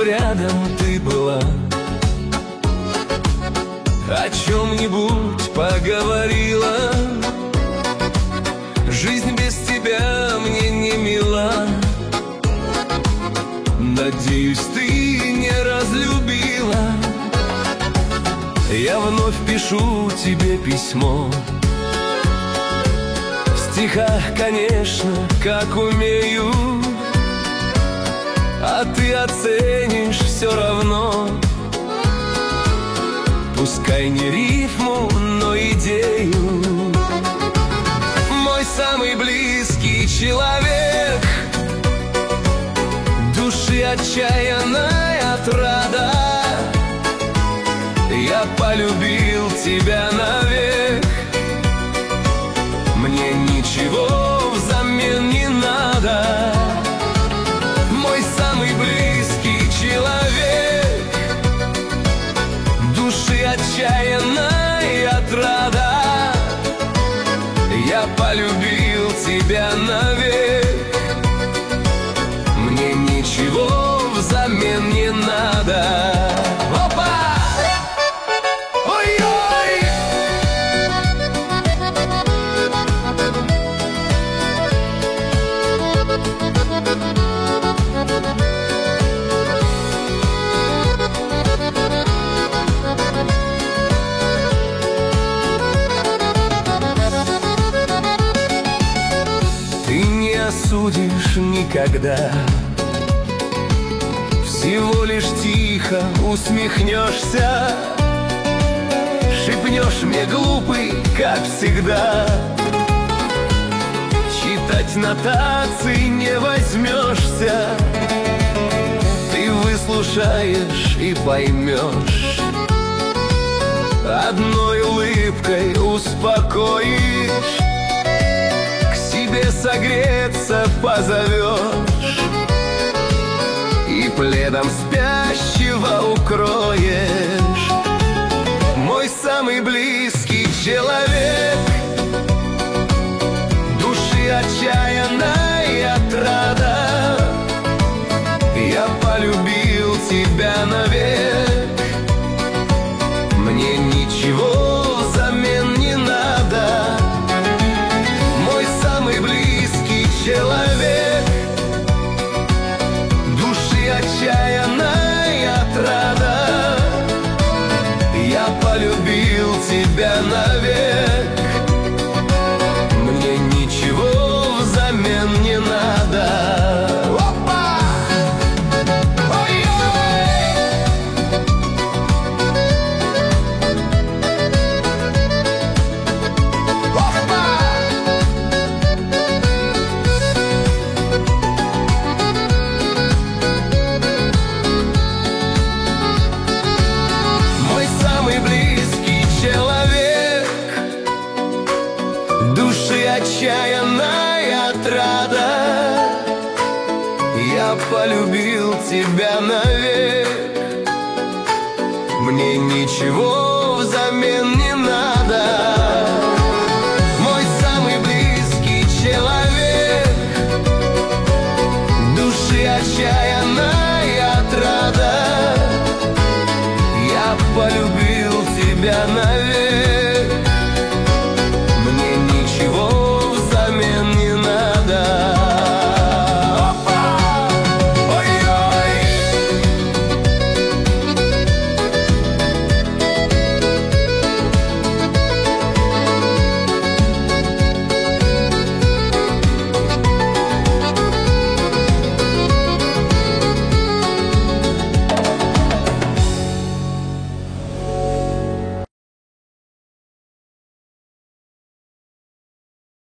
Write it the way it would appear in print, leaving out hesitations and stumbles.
рядом ты была, о чем-нибудь поговорила. Жизнь без тебя мне не мила. Надеюсь, ты не разлюбила. Я вновь пишу тебе письмо, в стихах, конечно, как умею, а ты оценишь все равно. Пускай не рифму, но идею. Мой самый близкий человек, души отчаянная отрада. Я полюбил тебя навек. Мне ничего взамен не надо. Мой самый близкий человек, души отчаянная отрада. Я полюбил тебя навек. Мне ничего взамен не надо. Осудишь никогда, всего лишь тихо усмехнешься, шепнешь мне, глупый, как всегда. Читать нотации не возьмешься, ты выслушаешь и поймешь. Одной улыбкой успокоишь, согреться позовешь и пледом спящего укроешь. Мой самый близкий человек, души отчаянная отрада. Я полюбил тебя навек. Мне ничего взамен не надо. Человек, души отчаянная отрада. Я полюбил тебя навек. Мне ничего взамен не надо. Опа! Отчаянная отрада. Я полюбил тебя навек. Мне ничего взамен не надо. Мой самый близкий человек, души отчаянная отрада. Я полюбил тебя навек.